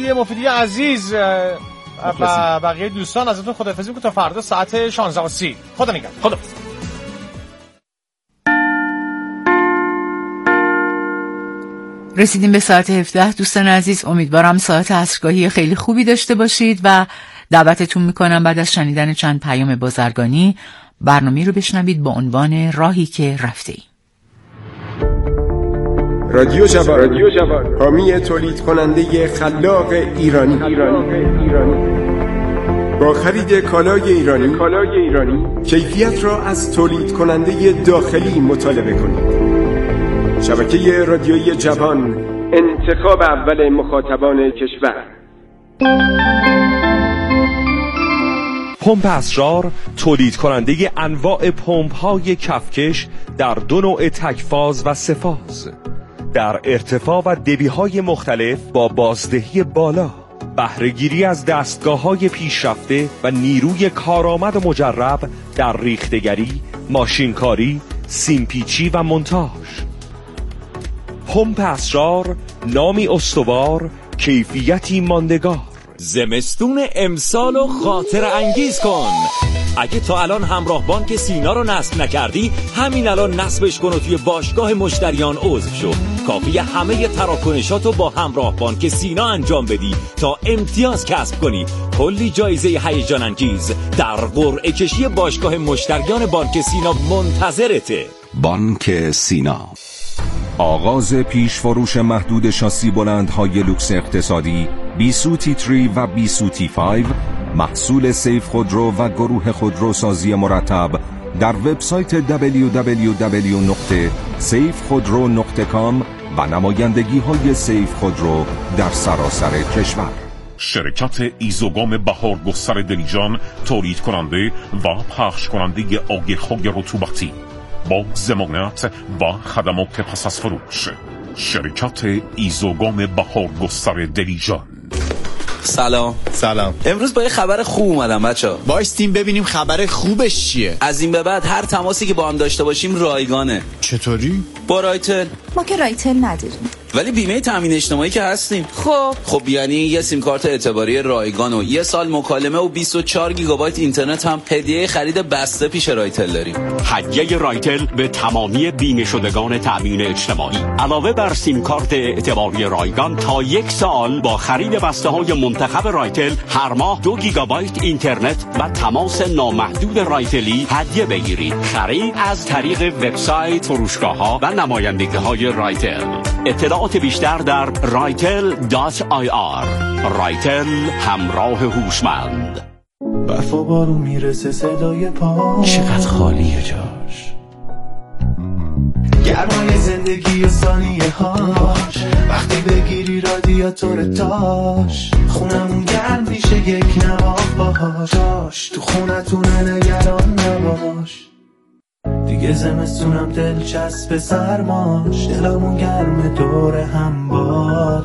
مفیدی عزیز و بقیه دوستان ازتون خداحافظی می‌کنم تا فردا ساعت 16:30. خدا نگهدار. خدا. رسیدیم به ساعت 17. دوستان عزیز، امیدوارم ساعت عصرگاهی خیلی خوبی داشته باشید و دعوتتون میکنم بعد از شنیدن چند پیام بازرگانی برنامه رو بشنوید با عنوان راهی که رفته ایم. رادیو جوان، حامی تولید کننده خلاق ایرانی. با خرید کالای ایرانی کیفیت را از تولید کننده داخلی مطالبه کنید. شبکه رادیویی جوان، انتخاب اول مخاطبان کشور. پمپ اسرار، تولید کننده انواع پمپ های کفکش در 2 نوع تکفاز و سه‌فاز، در ارتفاع و دبی های مختلف با بازدهی بالا، بهره‌گیری از دستگاه‌های پیشرفته و نیروی کارآمد و مجرب در ریختگری، ماشینکاری، سیمپیچی و مونتاژ. پمپ اسرار، نامی استوار، کیفیتی ماندگار. زمستون امسال رو خاطر انگیز کن. اگه تا الان همراه بانک سینا رو نصب نکردی، همین الان نصبش کن و توی باشگاه مشتریان عضو شو. کافیه همه تراکنشاتو با همراه بانک سینا انجام بدی تا امتیاز کسب کنی. کلی جایزه هیجان انگیز در قرعه کشی باشگاه مشتریان بانک سینا منتظرته. بانک سینا. آغاز پیش فروش محدود شاسی بلندهای لوکس اقتصادی بیسوتی 3 و بیسوتی 5 محصول سیف خودرو و گروه خودروسازی مرتب در وبسایت www.safekhudro.com و نمایندگی های سیف خودرو در سراسر کشور. شرکت ایزوگام بهارگستر دلیجان، تولید کننده و پخش کننده آگه‌های رطوبتی با ضمانت و خدمات پس از فروش. شرکت ایزوگام بهارگستر دلیجان. سلام. امروز با یه خبر خوب اومدم بچه‌ها. بایستیم ببینیم خبر خوبش چیه. از این به بعد هر تماسی که با هم داشته باشیم رایگانه. چطوری؟ با رایتل. ما که رایتل نداریم. ولی بیمه تامین اجتماعی که هستیم. خب یعنی یه سیم کارت اعتباری رایگان و 1 سال مکالمه و 24 گیگابایت اینترنت هم هدیه خرید بسته پیش رایتل داریم. هدیه رایتل به تمامی بیمه شدگان تامین اجتماعی. علاوه بر سیم کارت اعتباری رایگان تا 1 سال با خرید بسته های منتخب رایتل هر ماه 2 گیگابایت اینترنت و تماس نامحدود رایتلی هدیه بگیرید. خرید از طریق وبسایت، فروشگاه‌ها و نمایندگی‌های رایتل. اطلاعات بیشتر در raitel.ir. رایتل، همراه هوشمند. وفا بارون میرسه صدای پا، چقدر خالیه جاش. گرمای زندگی و ثانیه هاش، وقتی بگیری رادیاتور تاش، خونمون گرم میشه یک نواش، تو خونتونه نگران نباش. دیگه زمستونم دلچسب سرماش، دلمون گرم دور هم با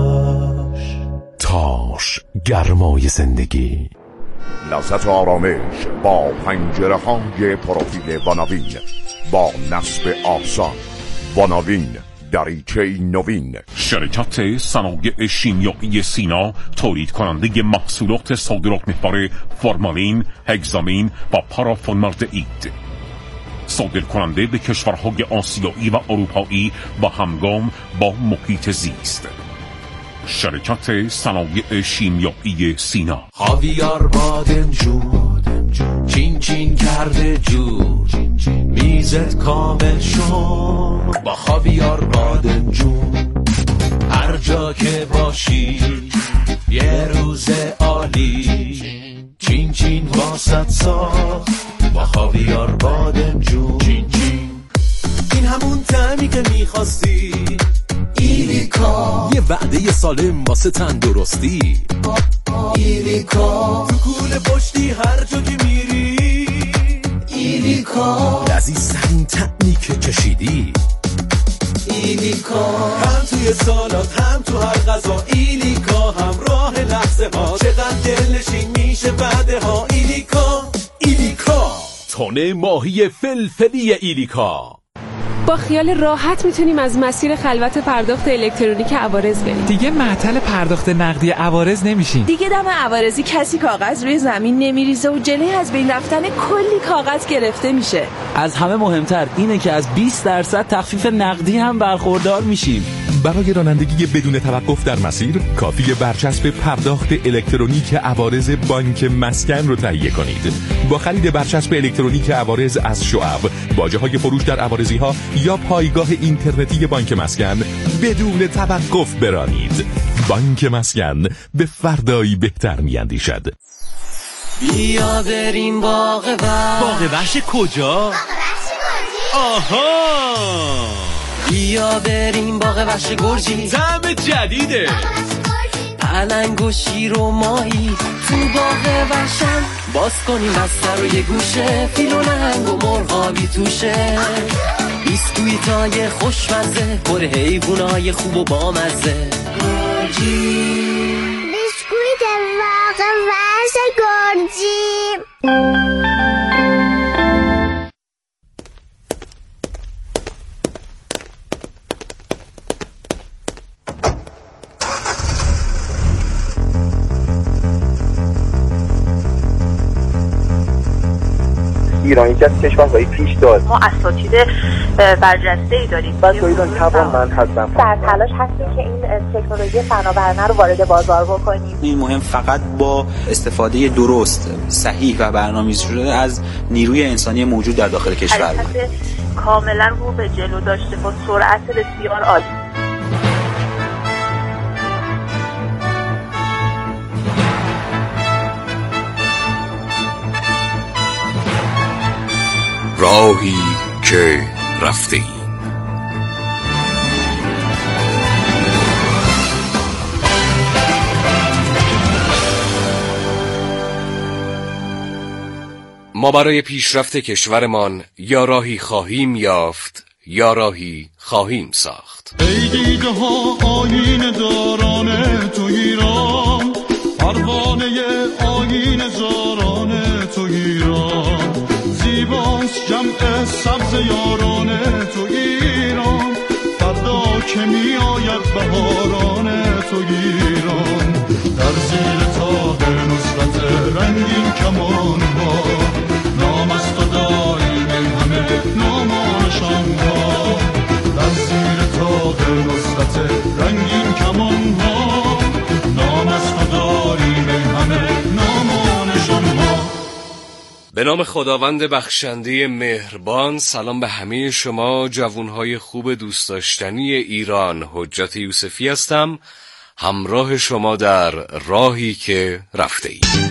تاش گرمای زندگی. لذت و آرامش با پنجره های پروفیل واناوین، با نصب آسان. واناوین، دریچه نوین. شرکت صنایع شیمیایی سینا، تولید کننده محصولات صادرات محور فرمالین، هگزامین و پارافورمالدهید. صادر کننده به کشورهای آسیایی و اروپایی و همگام با محیط زیست. شرکت صنایع شیمیایی سینا. خاویار بادمجون چین چین کرده جور، میزت کامل شد با خاویار بادمجون. هر جا که باشی یه روز عالی، چین چین واسط ساخت با خاویار بادمجون. چین چین، این همون طعمی که میخواستی. ایلیکا، یه وعده سالم واسه تندرستی. ایلیکا، تو کوله پشتی هر جا که میری. ایلیکا، لذیذترین طعمی که چشیدی. ایلیکا، هم توی سالات هم تو هر غذا. ایلیکا، همراه لحظه ها، چقدر دلنشین میشه بعده ها. ایلیکا، تونه ماهی فلفلی ایلیکا. با خیال راحت میتونیم از مسیر خلوت پرداخت الکترونیک عوارض بریم. دیگه معطل پرداخت نقدی عوارض نمیشیم. دیگه دم عوارضی کسی کاغذ روی زمین نمیریزه و جلوی از بین رفتن کلی کاغذ گرفته میشه. از همه مهمتر اینه که از 20% تخفیف نقدی هم برخوردار میشیم. برای رانندگی بدون توقف در مسیر کافی برچسب پرداخت الکترونیک عوارض بانک مسکن رو تهیه کنید. با خرید برچسب الکترونیک عوارض از شعب، باجه‌های فروش در عوارضی‌ها یا پایگاه اینترنتی بانک مسکن بدون توقف برانید. بانک مسکن به فردایی بهتر می‌اندیشد. بیا بریم باغ وحش. باغ وحش کجا؟ آها، بیا بریم باغ وحش گرجی. طعم جدیده. پلنگ و شیر و ماهی تو باغ وحشن. باز کنیم بستر رو یه گوشه، فیل و نهنگ و مرغابی توشه. بیسکویتای خوشمزه پر حیوانای خوب و بامزه. گرجی بیسکویت باغ وحش گرجی. ایران یکی از کشورهای پیش دار. ما اساتید برجسته‌ای داریم. بچه‌ها ایران توانمند هستن. در تلاش هستیم که این تکنولوژی فناورانه رو وارد بازار بکنیم. این مهم فقط با استفاده درست، صحیح و برنامه‌ریزی شده از نیروی انسانی موجود در داخل کشور بود. حرکت کاملا رو به جلو داشته با سرعت بسیار عالی. راهی که رفته ایم. ما برای پیشرفت کشورمان یا راهی خواهیم یافت یا راهی خواهیم ساخت. ای دیده ها آیین داران تو ایران، پروانه آیین زاران تو ایران. زیباست جمع سبز یاران تو ایران، فردا که می آید بهاران تو ایران. در زیر تاق نصرت رنگین کمان ها، نام است و داریم ای همه نامانشان ها. در زیر تاق نصرت رنگین کمان ها، نام است و داریم ای همه نامانشان ها. به نام خداوند بخشنده مهربان. سلام به همه شما جوانهای خوب دوست داشتنی ایران. حجت یوسفی هستم، همراه شما در راهی که رفته ایم.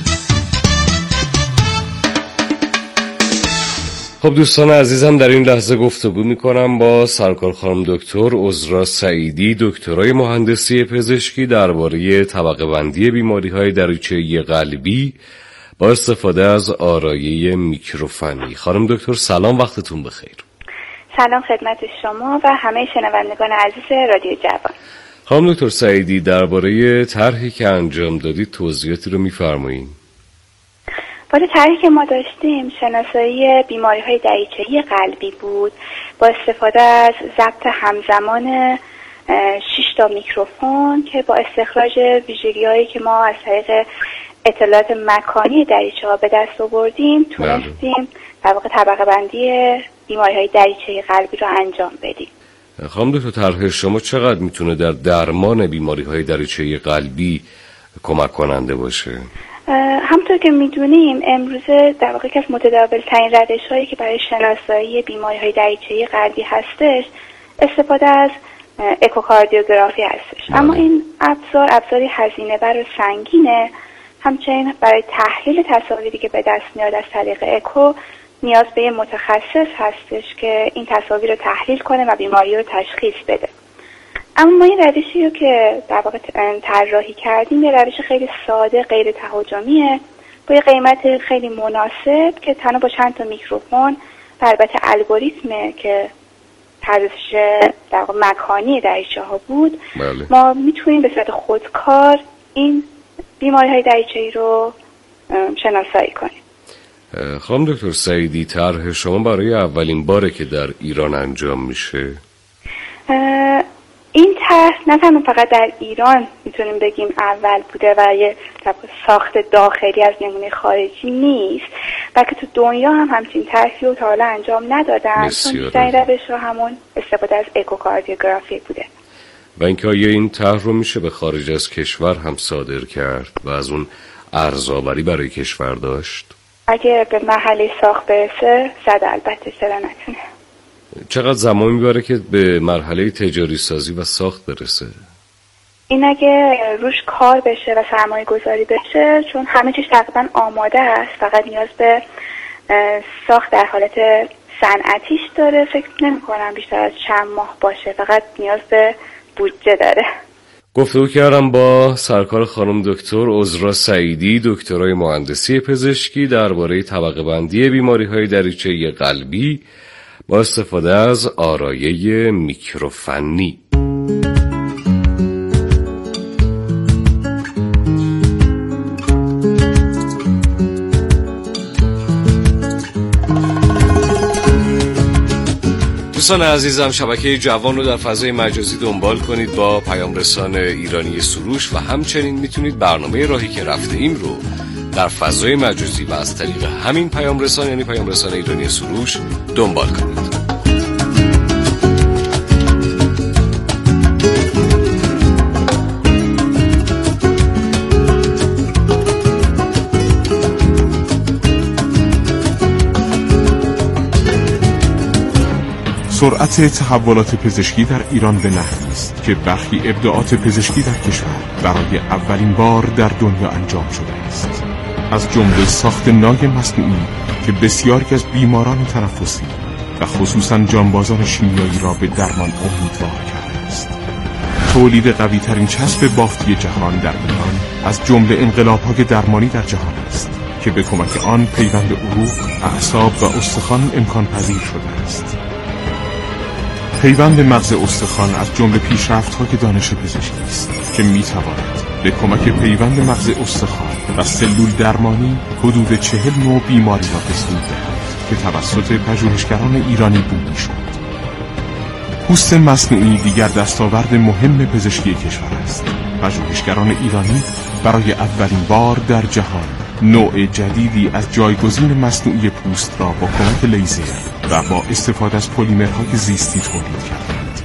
خب دوستان عزیزم، در این لحظه گفتگو میکنم با سرکار خانم دکتر عذرا سعیدی، دکترای مهندسی پزشکی، درباره طبقه بندی بیماری‌های دریچه‌ای قلبی با استفاده از آرایه میکروفونی. خانم دکتر سلام، وقتتون بخیر. سلام خدمت شما و همه شنوندگان عزیز رادیو جوان. خانم دکتر سعیدی، درباره طرحی که انجام دادید توضیحاتی رو میفرمایید؟ ولی طرحی که ما داشتیم شناسایی بیماری‌های دریچه‌ای قلبی بود با استفاده از ضبط همزمان 6 تا میکروفون که با استخراج ویژگی‌هایی که ما از طریق اطلاعات مکانی دریچه‌ها به دست آوردیم تونستیم در واقع طبقه بندی بیماری‌های دریچه‌ای قلبی رو انجام بدیم. خانم دکتر، طرح شما چقدر میتونه در درمان بیماری‌های دریچه‌ای قلبی کمک کننده باشه؟ همونطور که میدونیم امروزه در واقع که از متداول‌ترین روش‌هایی که برای شناسایی بیماری‌های دریچه‌ای قلبی هستش استفاده از اکوکاردیوگرافی هستش. اما این ابزاری هزینه بر و سنگینه. همچنین برای تحلیل تصاویری که به دست میاد از طریق اکو نیاز به متخصص هستش که این تصاویر رو تحلیل کنه و بیماری رو تشخیص بده. اما ما این روشی رو که در واقع طراحی کردیم یه روش خیلی ساده، غیر تهاجمیه، با یه قیمت خیلی مناسب که تنها با چند تا میکروفون و البته الگوریتمه که طرزش در واقع مکانی دریچه‌ها بود. بله. ما میتونیم به صورت خودکار این بیماری‌های دریچه‌ای رو شناسایی کنیم. خانم دکتر سعیدی، طرح شما برای اولین باره که در ایران انجام میشه؟ این طرح نه تنها فقط در ایران میتونیم بگیم اول بوده و یه ساخت داخلی از نمونه خارجی نیست، بلکه تو دنیا هم همچین طرحی رو تا حالا انجام ندادن، چون بیشتر روش‌ها همون استفاده از اکوکاردیوگرافی بوده. و اینکه آیا این طرح رو میشه به خارج از کشور هم صادر کرد و از اون ارزآوری برای کشور داشت؟ اگه به مرحله ساخت برسه البته چرا نتونه. چقدر زمان میبره که به مرحله تجاری سازی و ساخت برسه؟ این اگه روش کار بشه و سرمایه گذاری بشه، چون همه چیز تقریبا آماده است، فقط نیاز به ساخت در حالت صنعتیش داره، فکر نمی کنم بیشتر از چند ماه باشه، فقط نیاز به بودجه داره. گفتگو کردم با سرکار خانم دکتر عذرا سعیدی، دکترای مهندسی پزشکی، درباره طبقه بندی بیماری‌های دریچه قلبی با استفاده از آرایه میکروفنی. دوستان عزیزم، شبکه جوان رو در فضای مجازی دنبال کنید با پیام رسان ایرانی سروش و همچنین میتونید برنامه راهی که رفته ایم رو در فضای مجازی و از طریق همین پیام رسان، یعنی پیام رسان ایرانی سروش، دنبال کنید. سرعت تحولات پزشکی در ایران به نحوی است که برخی ابداعات پزشکی در کشور برای اولین بار در دنیا انجام شده است، از جمله ساخت نای مصنوعی که بسیاری از بیماران تنفسی و خصوصا جانبازان شیمیایی را به درمان امیدوار کرده است. تولید قوی ترین چسب بافتی جهان در ایران از جمله انقلاب‌های درمانی در جهان است که به کمک آن پیوند عروق، اعصاب و استخوان امکان پذیر شده است. پیوند مغز استخوان از جمله پیشرفت‌های دانش پزشکی است که می‌تواند به کمک پیوند مغز استخوان و سلول درمانی حدود 40 نوع بیماری را بسود دهد که توسط پژوهشگران ایرانی بومی شد. پوست مصنوعی دیگر دستاورد مهم پزشکی کشور است. پژوهشگران ایرانی برای اولین بار در جهان نوع جدیدی از جایگزین مصنوعی پوست را با کمک لیزر و با استفاده از پلیمرهای زیستی تولید کردند.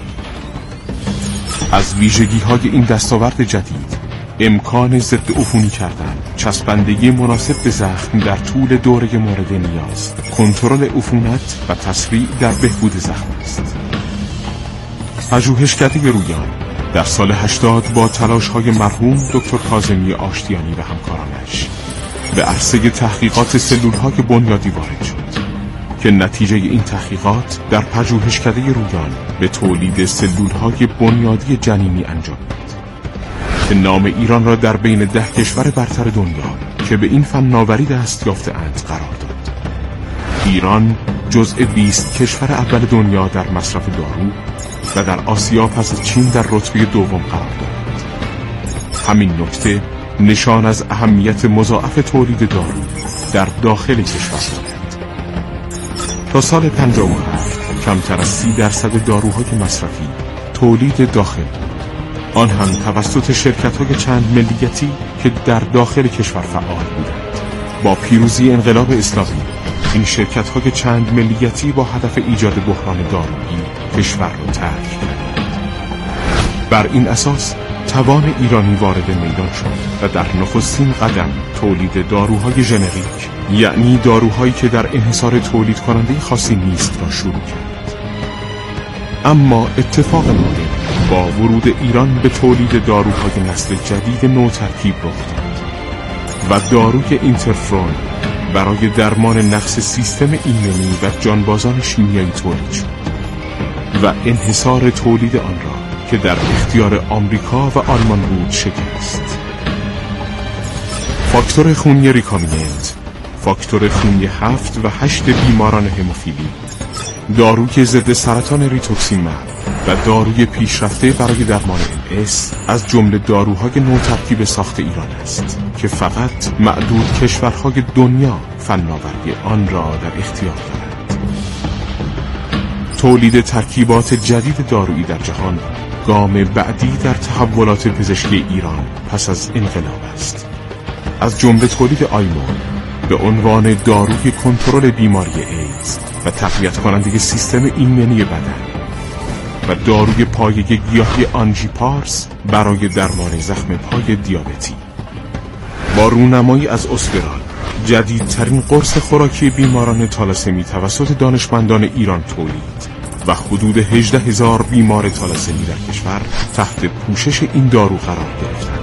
از ویژگی‌های این دستاورد جدید امکان ضد عفونی کردن، چسبندگی مناسب به زخم در طول دوره مورد نیاز، کنترل عفونت و تسریع در بهبود زخم است. پژوهشکده رویان در سال 80 با تلاش‌های مرحوم دکتر کاظمی آشتیانی و همکارانش به عرصه تحقیقات سلول‌های بنیادی وارد شد که نتیجه این تحقیقات در پژوهشکده رویان به تولید سلول‌های بنیادی جنینی انجامید که نام ایران را در بین 10 کشور برتر دنیا که به این فناوری دست یافته‌اند قرار داد. ایران جزء 20 کشور اول دنیا در مصرف دارو و در آسیا پس از چین در رتبه دوم قرار دارد. همین نکته نشان از اهمیت مضاعف تولید دارو در داخل کشور دارد. تا سال 57 کمتر از 30% داروهای مصرفی تولید داخل، آن هم توسط شرکت‌های چند ملیتی که در داخل کشور فعال بودند. با پیروزی انقلاب اسلامی این شرکت‌های چند ملیتی با هدف ایجاد بحران دارویی کشور را ترک کردند. بر این اساس توان ایرانی وارد میدان شد و در نخستین قدم تولید داروهای ژنریک، یعنی داروهایی که در انحصار تولید کننده خاصی نیست، را شروع کرد. اما اتفاق مدل با ورود ایران به تولید داروهای نسل جدید نوترکیب رخ داد و داروی اینترفرون برای درمان نقص سیستم ایمنی و جانبازان شیمیایی تولید شد و انحصار تولید آن را که در اختیار آمریکا و آلمان بود شکست. فاکتور خونی ریکامیننت، فاکتور خونی 7 و 8 بیماران هموفیلی، داروی ضد سرطان ریتوکسیماب و داروی پیشرفته برای درمان MS از جمله داروهای نوترکیب ساخت ایران است که فقط معدود کشورهای دنیا فناوری آن را در اختیار دارند. تولید ترکیبات جدید دارویی در جهان گام بعدی در تحولات پزشکی ایران پس از انقلاب است. از جمله تولید آیمون به عنوان داروی کنترل بیماری ایدز و تقویت کننده سیستم ایمنی بدن و داروی پایه گیاهی آنژیپارس برای درمان زخم پای دیابتی. با رونمایی از اسپرال، جدیدترین قرص خوراکی بیماران تالاسمی توسط دانشمندان ایران تولید و حدود 18,000 بیمار تالاسمی در کشور تحت پوشش این دارو قرار گرفتند.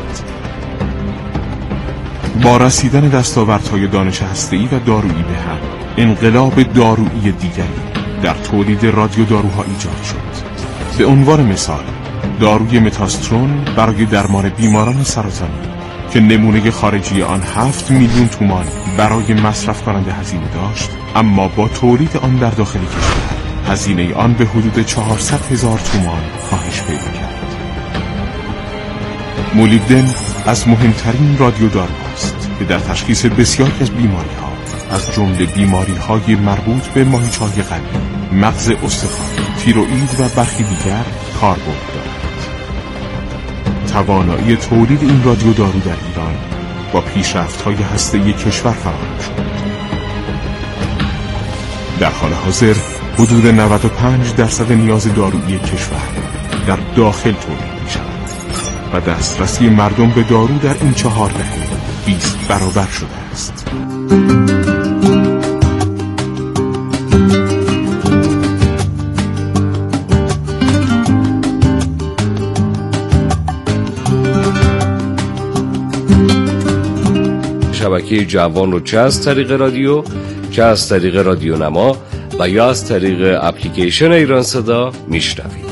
با رسیدن دستاوردهای دانش هسته‌ای و دارویی به هم، انقلاب دارویی دیگری در تولید رادیوداروها ایجاد شد. به عنوان مثال، داروی متاسترون برای درمان بیماران سرطانی که نمونه خارجی آن 7 میلیون تومان برای مصرف کننده هزینه داشت، اما با تولید آن در داخل کشور هزینه آن به حدود 400,000 تومان کاهش پیدا کرد. مولیبدن از مهمترین رادیوداروهاست که در تشخیص بسیاری از بیماری‌ها از جمله بیماری‌های مربوط به ماهیچه‌های قلبی، مغز استخوان، تیروئید و برخی دیگر کاربرد دارد. توانایی تولید این رادیودارو در ایران با پیشرفت‌های هسته‌ای کشور فراهم شد. در حال حاضر حدود 95% نیاز دارویی کشور در داخل تولید می‌شود و دسترسی مردم به دارو در این 4 دهه 20 برابر شده است. شبکه جوان رو چه از طریق رادیو، چه از طریق رادیو نما و یا از طریق اپلیکیشن ایران صدا میشنوید.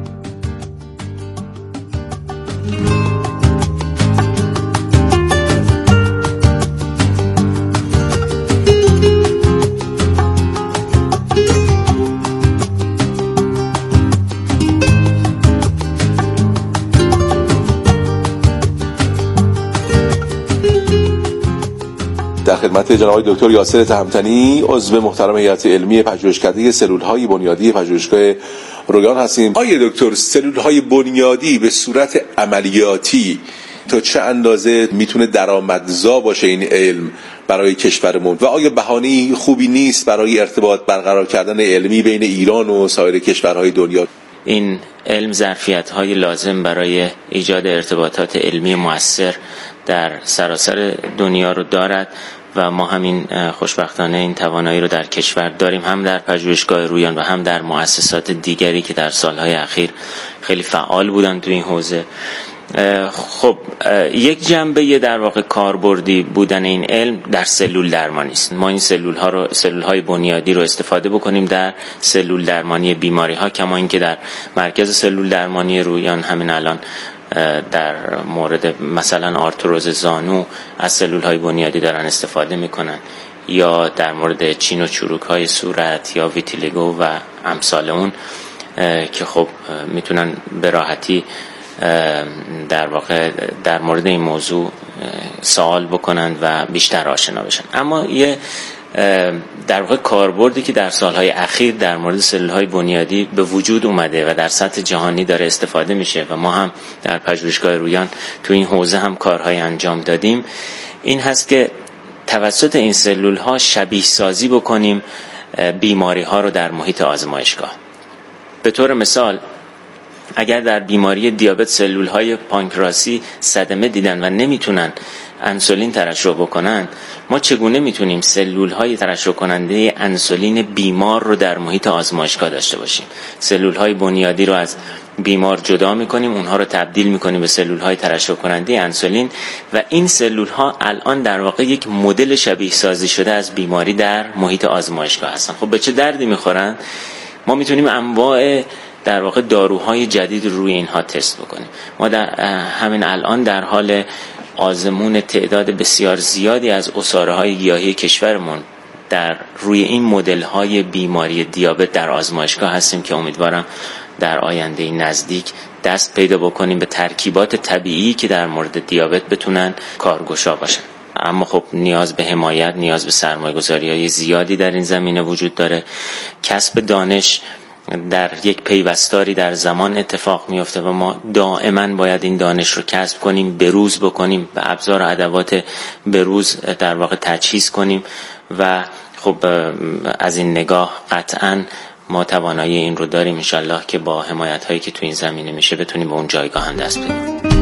در خدمت جناب آقای دکتر یاسر تهمتنی، عضو محترم هیئت علمی پژوهشکده سلول‌های بنیادی پژوهشگاه رویان هستیم. آقای دکتر، سلول‌های بنیادی به صورت عملیاتی تا چه اندازه میتونه درآمدزا باشه این علم برای کشورمون و آیا بهانه‌ای خوبی نیست برای ارتباط برقرار کردن علمی بین ایران و سایر کشورهای دنیا؟ این علم ظرفیت‌های لازم برای ایجاد ارتباطات علمی مؤثر در سراسر دنیا رو دارد و ما همین خوشبختانه این توانایی رو در کشور داریم، هم در پژوهشگاه رویان و هم در مؤسسات دیگری که در سالهای اخیر خیلی فعال بودن تو این حوزه. خب یک جنبه در واقع کاربردی بودن این علم در سلول درمانی است. ما این سلول‌های بنیادی رو استفاده بکنیم در سلول درمانی بیماری‌ها، کما اینکه در مرکز سلول درمانی رویان همین الان در مورد مثلا آرتروز زانو از سلول‌های بنیادی دارن استفاده میکنن، یا در مورد چین و چروک‌های صورت یا ویتیلیگو و امثال اون که خب میتونن به راحتی در واقع در مورد این موضوع سوال بکنند و بیشتر آشنا بشن. اما یه در واقع کاربردی که در سالهای اخیر در مورد سلول‌های بنیادی به وجود اومده و در سطح جهانی داره استفاده میشه و ما هم در پژوهشگاه رویان تو این حوزه هم کارهای انجام دادیم، این هست که توسط این سلول‌ها شبیه سازی بکنیم بیماری‌ها رو در محیط آزمایشگاه. به طور مثال اگر در بیماری دیابت سلول‌های پانکراسی صدمه دیدن و نمیتونن انسولین ترشح بکنن، ما چگونه میتونیم سلول‌های ترشح کننده انسولین بیمار رو در محیط آزمایشگاه داشته باشیم؟ سلول‌های بنیادی رو از بیمار جدا میکنیم، اونها رو تبدیل میکنیم به سلول‌های ترشح کننده انسولین و این سلول‌ها الان در واقع یک مدل شبیه سازی شده از بیماری در محیط آزمایشگاه هستن. خب به چه دردی میخورن؟ ما میتونیم انواع در واقع داروهای جدید روی اینها تست بکنیم. ما در همین الان در حال آزمون تعداد بسیار زیادی از عصاره‌های گیاهی کشورمون در روی این مدل‌های بیماری دیابت در آزمایشگاه هستیم که امیدوارم در آینده نزدیک دست پیدا بکنیم به ترکیبات طبیعی که در مورد دیابت بتونن کارگشا باشن. اما خب نیاز به حمایت، نیاز به سرمایه‌گذاری‌های زیادی در این زمینه وجود داره. کسب دانش در یک پیوستاری در زمان اتفاق میفته و ما دائما باید این دانش رو کسب کنیم، بروز بکنیم، به ابزار و ادوات بروز در واقع تجهیز کنیم و خب از این نگاه قطعا ما توانایی این رو داریم انشالله که با حمایت هایی که تو این زمینه میشه بتونیم به اون جایگاه هم دست پیدا کنیم.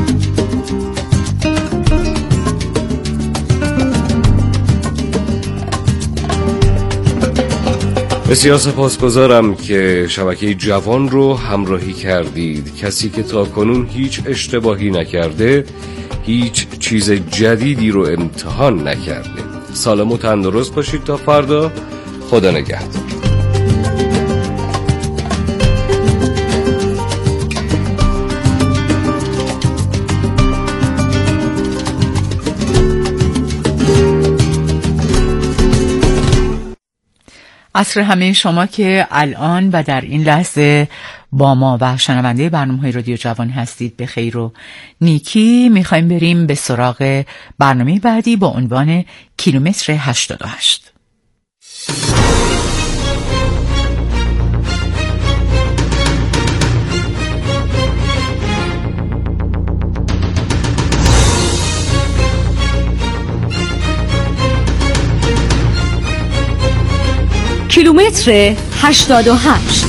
بسیار سپاسگزارم که شبکه جوان رو همراهی کردید. کسی که تا کنون هیچ اشتباهی نکرده، هیچ چیز جدیدی رو امتحان نکرده. سالم و تندرست باشید تا فردا. خدا نگهدار. عصر همه شما که الان و در این لحظه با ما و شنونده برنامه‌های رادیو جوان هستید به خیر و نیکی. میخوایم بریم به سراغ برنامه بعدی با عنوان کیلومتر 88. کیلومتر 88.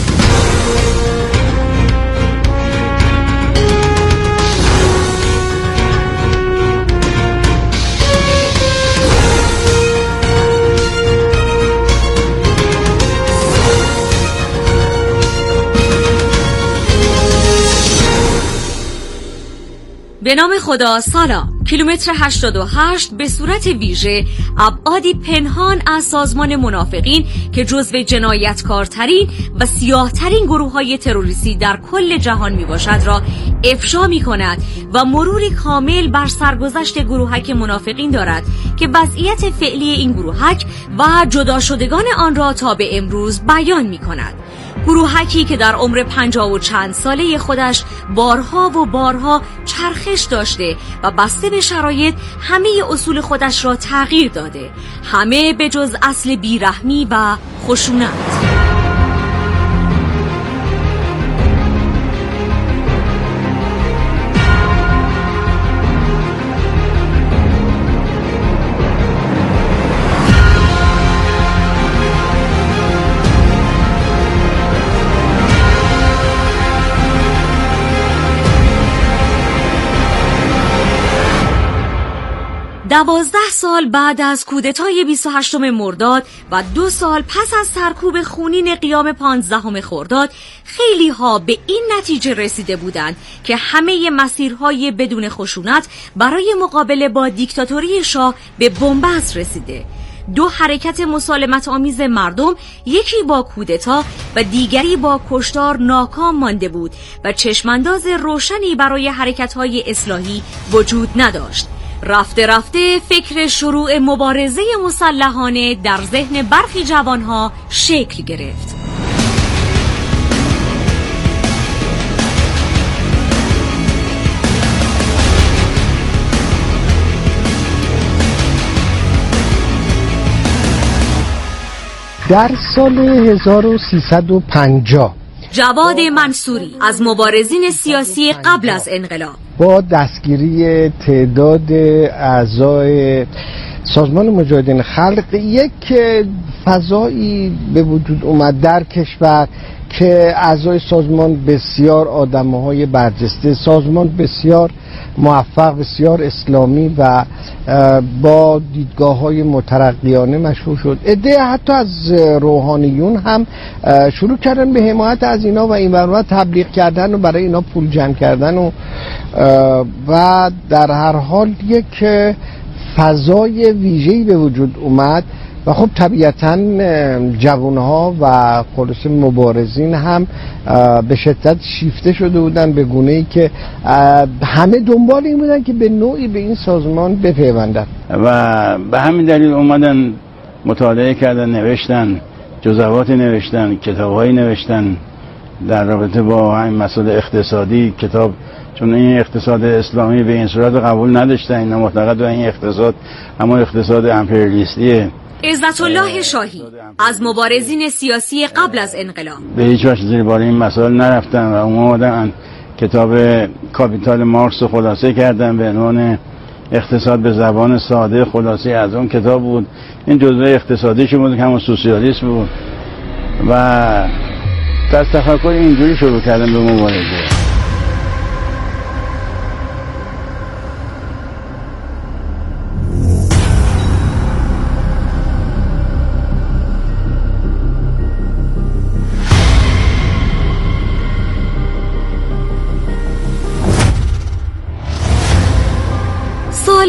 به نام خدا. سلام. کیلومتر 88 به صورت ویژه ابعادی پنهان از سازمان منافقین که جزو جنایتکارترین و سیاهترین گروه‌های تروریستی در کل جهان میباشد را افشا می‌کند و مروری کامل بر سرگذشت گروهک منافقین دارد که وضعیت فعلی این گروهک و جدا شدگان آن را تا به امروز بیان می‌کند. گروهکی که در عمر 50 و چند ساله خودش بارها و بارها چرخش داشته و بسته به شرایط همه اصول خودش را تغییر داده، همه به جز اصل بیرحمی و خشونت. دوازده سال بعد از کودتای 28 مرداد و 2 سال پس از سرکوب خونین قیام 15 خرداد، خیلی ها به این نتیجه رسیده بودند که همه مسیرهای بدون خشونت برای مقابله با دیکتاتوری شاه به بنبست رسیده. 2 حرکت مسالمت آمیز مردم، یکی با کودتا و دیگری با کشتار، ناکام مانده بود و چشمانداز روشنی برای حرکت‌های اصلاحی وجود نداشت. رفته رفته فکر شروع مبارزه مسلحانه در ذهن برخی جوانها شکل گرفت. در سال 1350 جواد منصوری از مبارزین سیاسی قبل از انقلاب با دستگیری تعداد اعضای سازمان مجاهدین خلق یک فضایی به وجود اومد در کشور که اعضای سازمان بسیار آدم‌های برجسته، سازمان بسیار موفق، بسیار اسلامی و با دیدگاه‌های مترقیانه مشهور شد. عده حتی از روحانیون هم شروع کردن به حمایت از اینا و این برنامه تبلیغ کردن و برای اینا پول جمع کردن و در هر حال یک فضای ویژه‌ای به وجود اومد و خب طبیعتاً جوانها و خلاص مبارزین هم به شدت شیفته شده بودن به گونه‌ای که همه دنبال این بودن که به نوعی به این سازمان بپیوندن و به همین دلیل اومدن مطالعه کردن، نوشتن، جزوات نوشتن، کتاب‌هایی نوشتن در رابطه با همین مسائل اقتصادی کتاب، چون این اقتصاد اسلامی به این صورت قبول نداشتن، اینا معتقد به این اقتصاد اما اقتصاد امپریالیستیه. عزت الله شاهی از مبارزین سیاسی قبل از انقلاب به هیچ وجه زیر بار این مسائل نرفتن و اومدن کتاب کاپیتال مارکس رو خلاصه کردن به عنوان اقتصاد به زبان ساده. خلاصه از اون کتاب بود. این جزوه اقتصادیش بود که همون سوسیالیسم بود و از تفکر اینجوری شروع کردن به مبارزه. سال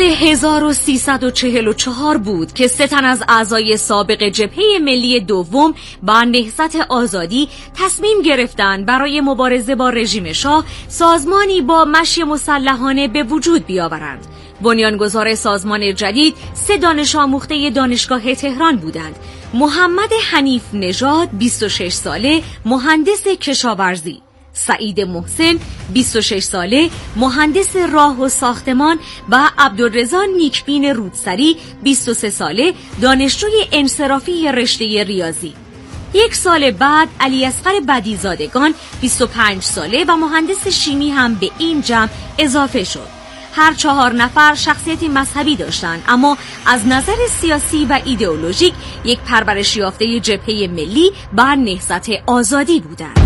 1344 بود که 3 تن از اعضای سابق جبهه ملی دوم با نهضت آزادی تصمیم گرفتند برای مبارزه با رژیم شاه سازمانی با مشی مسلحانه به وجود بیاورند. بنیانگذار سازمان جدید 3 دانش آموخته دانشگاه تهران بودند. محمد حنیف نژاد 26 ساله مهندس کشاورزی، سعید محسن 26 ساله مهندس راه و ساختمان و عبدالرضا نیکبین رودسری 23 ساله دانشجوی انصرافی رشته ریاضی. 1 سال بعد علی اصغر بدیزادگان 25 ساله و مهندس شیمی هم به این جمع اضافه شد. هر 4 نفر شخصیتی مذهبی داشتند، اما از نظر سیاسی و ایدئولوژیک یک پرورش یافته جبهه ملی و نهضت آزادی بودند.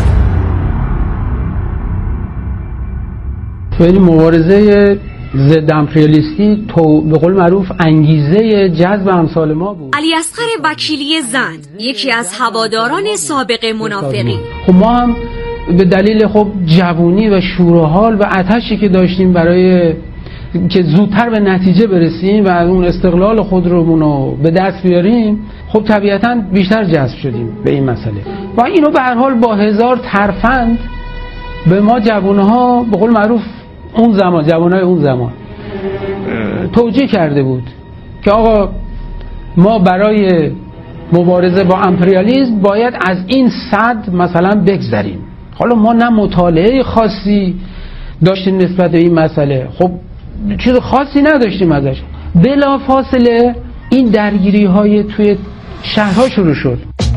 یعنی مبارزه ضد امپریالیستی تو به قول معروف انگیزه جذب امثال ما بود. علی اصغر وکیلی زند یکی از هواداران سابق منافقین. خب ما هم به دلیل خب جوونی و شور و حال و آتشی که داشتیم برای که زودتر به نتیجه برسیم و اون استقلال خودمون به دست بیاریم، خب طبیعتاً بیشتر جذب شدیم به این مسئله و اینو به هر حال با 1000 ترفند به ما جوانها به قول معروف اون زمان جوانای اون زمان توجیه کرده بود که آقا ما برای مبارزه با امپریالیسم باید از این صد مثلا بگذریم. حالا ما نه مطالعه خاصی داشتیم نسبت به این مسئله، خب چیز خاصی نداشتیم ازش. بلا فاصله این درگیری های توی شهرها شروع شد.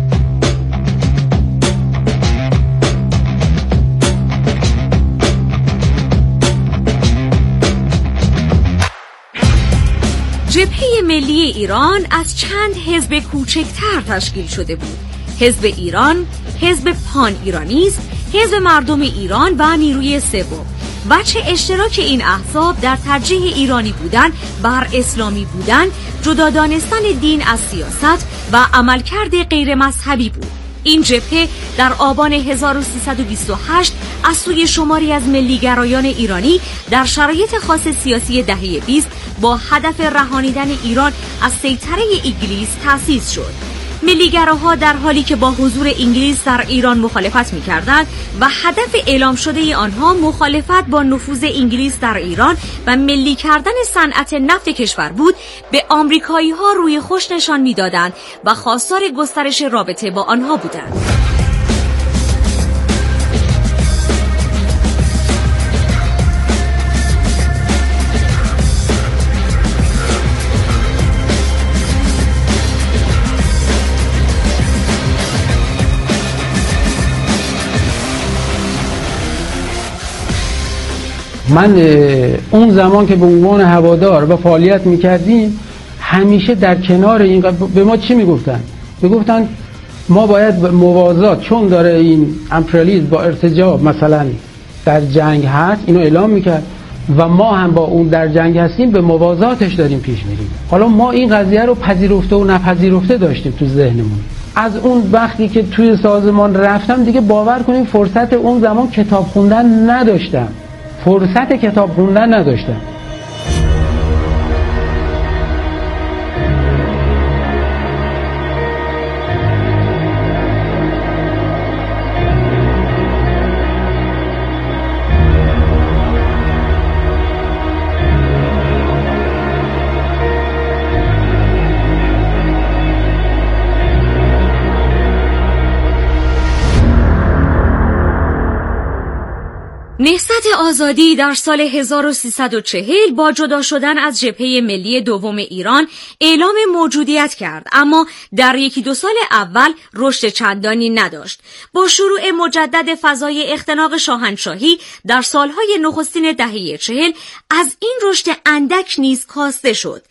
جبهه ملی ایران از چند حزب کوچکتر تشکیل شده بود. حزب ایران، حزب پان ایرانیسم، حزب مردم ایران و نیروی سوم. وجه اشتراک این احزاب در ترجیح ایرانی بودن بر اسلامی بودن، جدا دانستن دین از سیاست و عملکرد غیر مذهبی بود. این جبهه در آبان 1328 از سوی شماری از ملیگرایان ایرانی در شرایط خاص سیاسی دهه 20 با هدف رهانیدن ایران از سیطره انگلیس تأسیس شد. ملیگراها در حالی که با حضور انگلیس در ایران مخالفت می‌کردند و هدف اعلام شده آنها مخالفت با نفوذ انگلیس در ایران و ملی کردن صنعت نفت کشور بود، به آمریکایی‌ها روی خوش نشان می‌دادند و خواستار گسترش رابطه با آنها بودند. من اون زمان که به عنوان هوادار و فعالیت میکردیم همیشه در کنار این به ما چی میگفتن؟ میگفتن ما باید موازات، چون داره این امپریالیسم با ارتجاع مثلا در جنگ هست، اینو اعلام میکرد و ما هم با اون در جنگ هستیم، به موازاتش داریم پیش میریم. حالا ما این قضیه رو پذیرفته و نپذیرفته داشتیم تو ذهنمون. از اون وقتی که توی سازمان رفتم دیگه باور کنیم فرصت اون زمان کتاب خوندن نداشتم. فرصت کتاب خوندن نداشتم. آزادی در سال 1340 با جدا شدن از جبهه ملی دوم ایران اعلام موجودیت کرد، اما در یکی دو سال اول رشد چندانی نداشت. با شروع مجدد فضای اختناق شاهنشاهی در سالهای نخستین دهه 40 از این رشد اندک نیز کاسته شد.